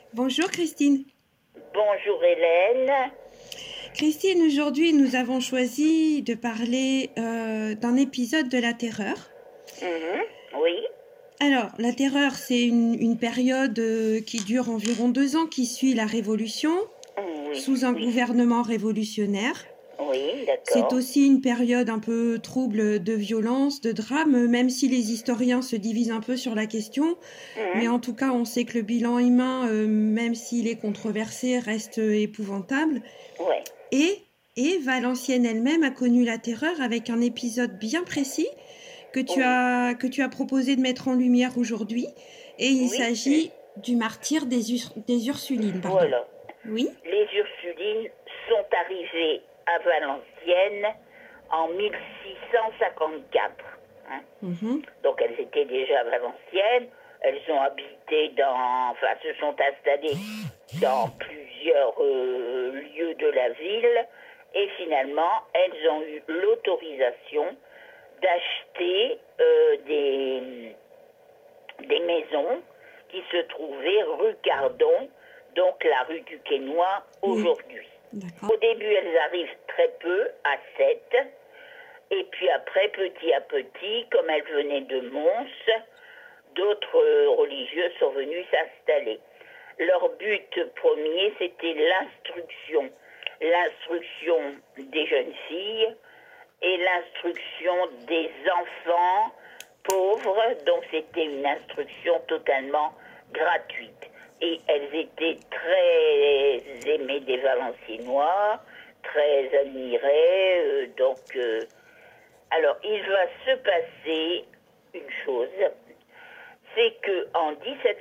Bonjour Christine. Bonjour Hélène. Christine, aujourd'hui nous avons choisi de parler d'un épisode de la terreur. Oui. Alors, la terreur, c'est une période qui dure environ 2 ans, qui suit la Révolution, Oui, sous un oui. gouvernement révolutionnaire. Oui, C'est d'accord. aussi une période un peu trouble de violence, de drame, même si les historiens se divisent un peu sur la question. Mais en tout cas, on sait que le bilan humain, même s'il est controversé, reste épouvantable. Ouais. Et Valenciennes elle-même a connu la terreur avec un épisode bien précis que tu as proposé de mettre en lumière aujourd'hui. Et il Oui. s'agit du martyre des Ursulines. Pardon. Voilà. Oui. Les Ursulines sont arrivées à Valenciennes en 1654. Donc elles étaient déjà à Valenciennes. Elles ont habité se sont installées dans plusieurs lieux de la ville. Et finalement, elles ont eu l'autorisation d'acheter des maisons qui se trouvaient rue Cardon, donc la rue du Quesnoy aujourd'hui. D'accord. Au début, elles arrivent très peu, à 7, et puis après, petit à petit, comme elles venaient de Mons, d'autres religieux sont venus s'installer. Leur but premier, c'était l'instruction. L'instruction des jeunes filles et l'instruction des enfants pauvres, donc c'était une instruction totalement gratuite. Et elles étaient très aimées des Valenciennois, très admirées. Alors, il va se passer une chose, c'est qu'en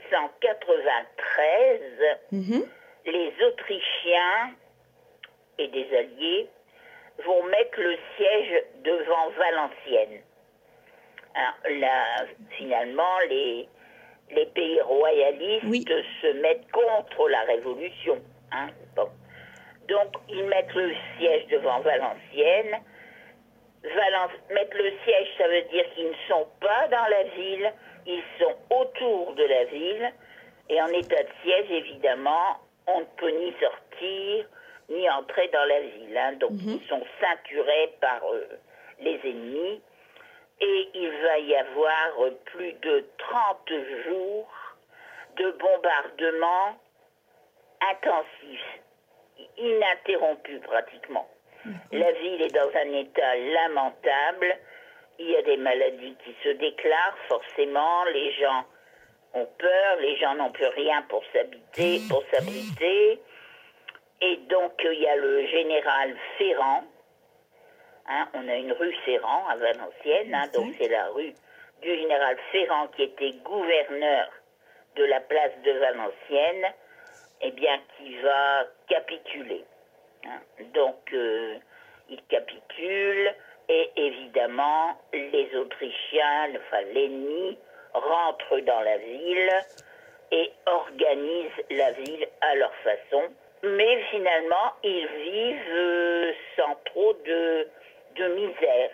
1793, les Autrichiens et des Alliés vont mettre le siège devant Valenciennes. Alors, là, finalement, les pays royalistes se mettent contre la Révolution. Bon. Donc, ils mettent le siège devant Valenciennes. Mettre le siège, ça veut dire qu'ils ne sont pas dans la ville, ils sont autour de la ville. Et en état de siège, évidemment, on ne peut ni sortir, ni entrer dans la ville. Donc, ils sont ceinturés par les ennemis. Et il va y avoir plus de 30 jours de bombardements intensifs, ininterrompus pratiquement. La ville est dans un état lamentable. Il y a des maladies qui se déclarent, forcément. Les gens ont peur, les gens n'ont plus rien pour s'abriter. Et donc, il y a le général Ferrand. On a une rue Ferrand à Valenciennes, donc c'est la rue du général Ferrand qui était gouverneur de la place de Valenciennes, qui va capituler. Donc, il capitule et évidemment, les Autrichiens, l'ennemi, rentrent dans la ville et organisent la ville à leur façon. Mais finalement, ils vivent sans trop de misère.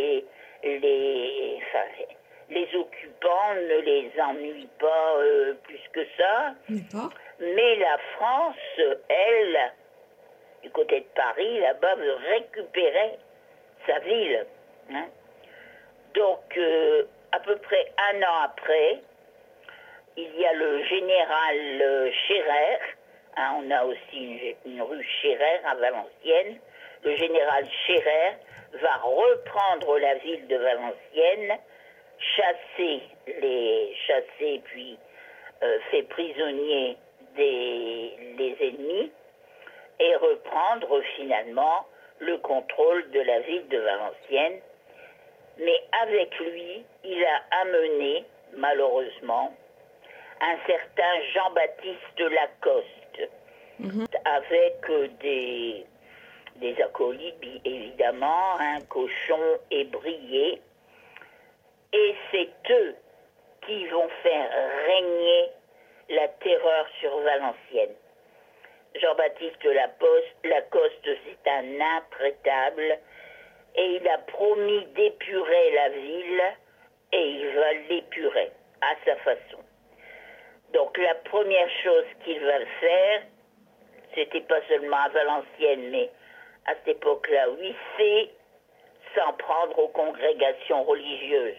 Les occupants ne les ennuient pas plus que ça. Mais la France, elle, du côté de Paris, là-bas, veut récupérer sa ville. Donc, à peu près un an après, il y a le général Scherer. On a aussi une rue Scherer à Valenciennes. Le général Scherer va reprendre la ville de Valenciennes, chasser puis fait prisonnier les ennemis et reprendre finalement le contrôle de la ville de Valenciennes. Mais avec lui, il a amené, malheureusement, un certain Jean-Baptiste Lacoste, avec des acolytes, évidemment, Cochon et Brié. Et c'est eux qui vont faire régner la terreur sur Valenciennes. Jean-Baptiste Lacoste, c'est un intraitable, et il a promis d'épurer la ville, et il va l'épurer à sa façon. Donc la première chose qu'il va faire, c'était pas seulement à Valenciennes, mais à cette époque-là, oui, c'est s'en prendre aux congrégations religieuses.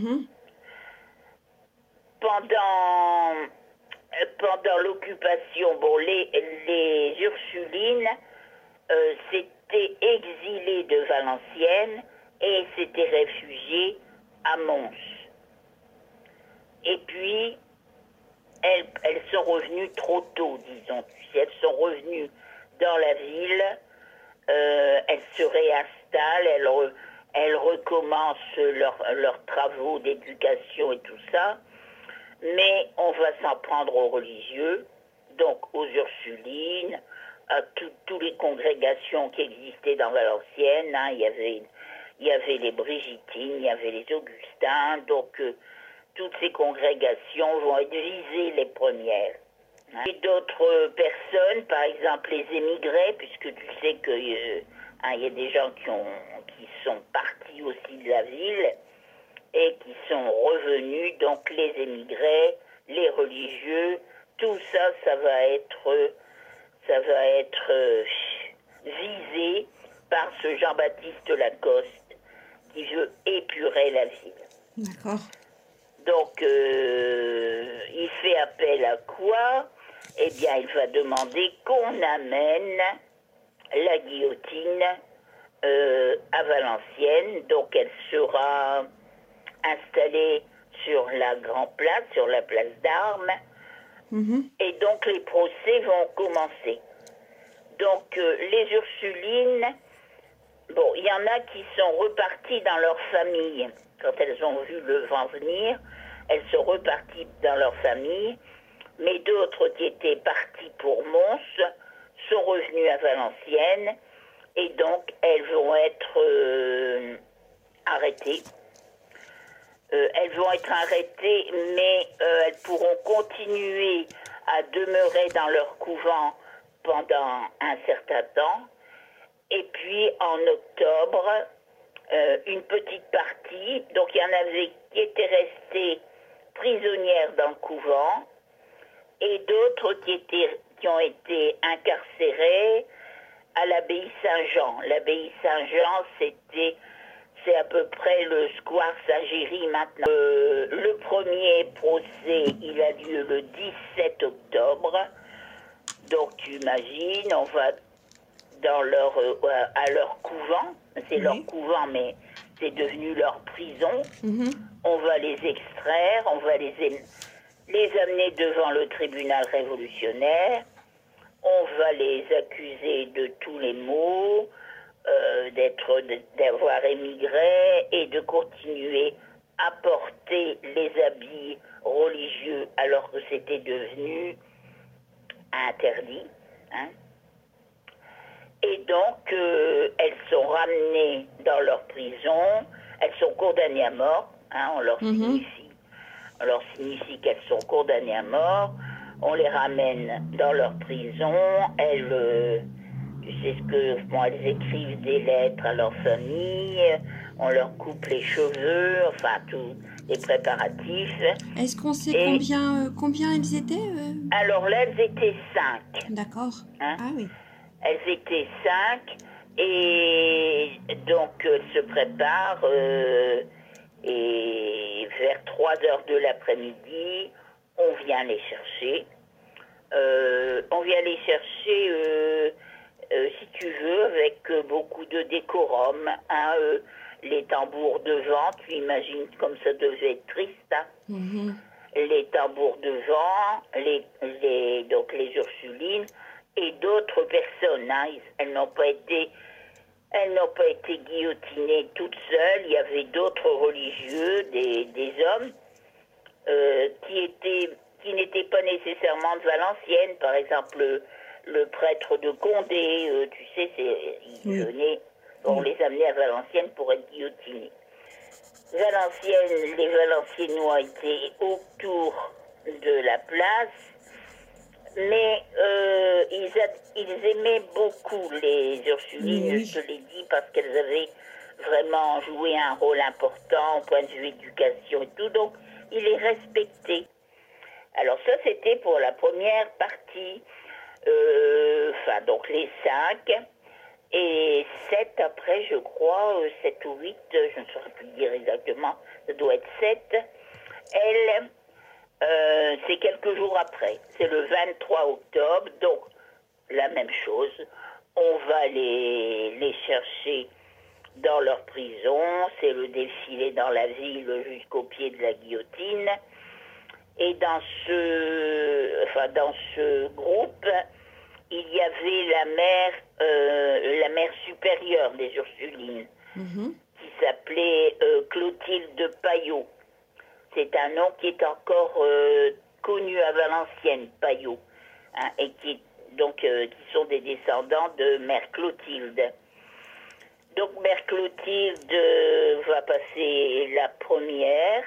Pendant l'occupation, bon, les Ursulines s'étaient exilées de Valenciennes et s'étaient réfugiées à Mons. Et puis, elles sont revenues trop tôt, disons. Elles sont revenues dans la ville, elles se réinstallent, elles recommencent leurs travaux d'éducation et tout ça. Mais on va s'en prendre aux religieux, donc aux Ursulines, à toutes les congrégations qui existaient dans Valenciennes. Hein. Il y avait les Brigitines, il y avait les Augustins, donc toutes ces congrégations vont être visées les premières. Hein. Et d'autres personnes, par exemple les émigrés, puisque tu sais qu'il y a des gens qui sont partis aussi de la ville, et qui sont revenus, donc les émigrés, les religieux, tout ça, ça va être visé par ce Jean-Baptiste Lacoste qui veut épurer la ville. D'accord. Donc, il fait appel à quoi? Eh bien, il va demander qu'on amène la guillotine à Valenciennes, donc elle sera installée sur la Grand Place, sur la place d'Armes, et donc les procès vont commencer. Donc les Ursulines, bon, il y en a qui sont reparties dans leur famille. Quand elles ont vu le vent venir, elles sont reparties dans leur famille, mais d'autres qui étaient parties pour Mons sont revenues à Valenciennes, et donc elles vont être arrêtées. Elles vont être arrêtées, mais elles pourront continuer à demeurer dans leur couvent pendant un certain temps. Et puis, en octobre, une petite partie, donc il y en avait qui étaient restées prisonnières dans le couvent, et d'autres qui ont été incarcérées à l'abbaye Saint-Jean. L'abbaye Saint-Jean, c'est à peu près le square Saint-Géry maintenant. Le premier procès, il a lieu le 17 octobre. Donc tu imagines, on va à leur couvent. C'est leur couvent, mais c'est devenu leur prison. On va les extraire, on va les amener devant le tribunal révolutionnaire. On va les accuser de tous les maux, d'avoir émigré et de continuer à porter les habits religieux alors que c'était devenu interdit. Hein. Et donc, elles sont ramenées dans leur prison, elles sont condamnées à mort, hein, on leur signifie qu'elles sont condamnées à mort, on les ramène dans leur prison, tu sais elles écrivent des lettres à leur famille, on leur coupe les cheveux, enfin tous les préparatifs. Est-ce qu'on sait combien elles étaient Alors là, elles étaient 5. D'accord. Hein? Ah oui. Elles étaient 5 et donc elles se préparent et vers 3 heures de l'après-midi, on vient les chercher. Si tu veux, avec beaucoup de décorum. Hein, les tambours de vent, tu imagines comme ça devait être triste. Hein. Les tambours de vent, donc les Ursulines et d'autres personnes. Hein, elles n'ont pas été guillotinées toutes seules. Il y avait d'autres religieux, des hommes qui n'étaient pas nécessairement de Valenciennes. Par exemple, le prêtre de Condé, tu sais, il venait, on les amenait à Valenciennes pour être guillotinés. Les Valenciennois étaient autour de la place, mais ils aimaient beaucoup les Ursulines, je te l'ai dit, parce qu'elles avaient vraiment joué un rôle important au point de vue éducation et tout, donc ils les respectaient. Alors ça, c'était pour la première partie. Donc les 5 et 7 après, je crois, 7 ou 8, je ne saurais plus dire exactement, ça doit être 7. Elle, c'est quelques jours après, c'est le 23 octobre, donc la même chose. On va les chercher dans leur prison, c'est le défilé dans la ville jusqu'au pied de la guillotine. Et dans ce groupe, il y avait la mère supérieure des Ursulines, qui s'appelait Clotilde Payot. C'est un nom qui est encore connu à Valenciennes, Payot, hein, et qui sont des descendants de Mère Clotilde. Donc Mère Clotilde va passer la première,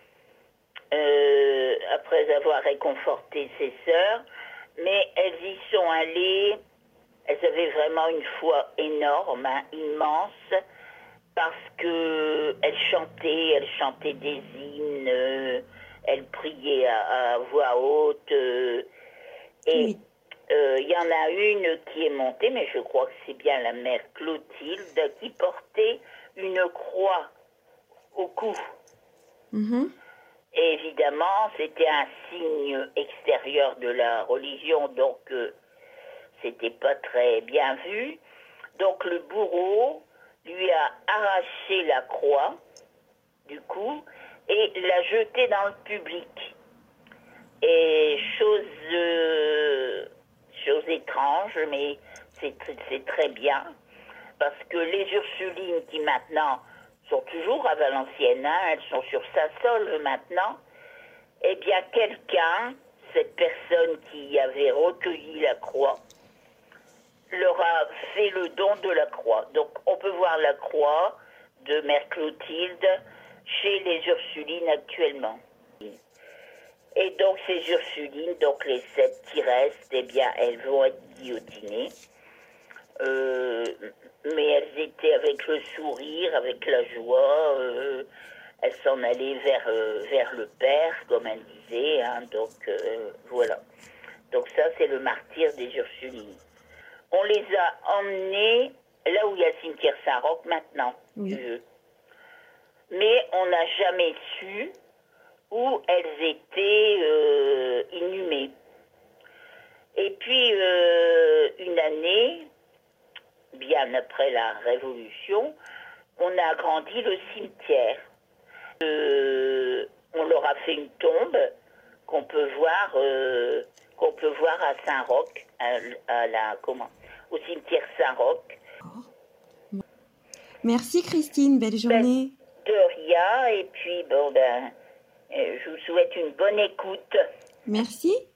après avoir réconforté ses sœurs, mais elles y sont allées, elles avaient vraiment une foi énorme, hein, immense, parce que elles chantaient des hymnes, elles priaient à voix haute, et il y en a une qui est montée, mais je crois que c'est bien la mère Clotilde, qui portait une croix au cou. Et évidemment, c'était un signe extérieur de la religion, donc c'était pas très bien vu. Donc le bourreau lui a arraché la croix du cou et l'a jetée dans le public. Et chose étrange, mais c'est très bien, parce que les Ursulines qui maintenant sont toujours à Valenciennes, hein, elles sont sur Sassol maintenant, eh bien quelqu'un, cette personne qui avait recueilli la croix, leur a fait le don de la croix. Donc on peut voir la croix de Mère Clotilde chez les Ursulines actuellement. Et donc ces Ursulines, donc les 7 qui restent, eh bien elles vont être guillotinées. Mais elles étaient avec le sourire, avec la joie, elles s'en allaient vers le Père, comme elles disaient, hein, donc voilà. Donc ça, c'est le martyre des Ursulines. On les a emmenées là où il y a le cimetière Saint-Roch maintenant, mais on n'a jamais su où elles étaient inhumées. Et puis, une année, bien après la Révolution, on a agrandi le cimetière. On leur a fait une tombe qu'on peut voir à Saint-Roch, au cimetière Saint-Roch. Merci Christine, belle journée. De rien, et puis je vous souhaite une bonne écoute. Merci.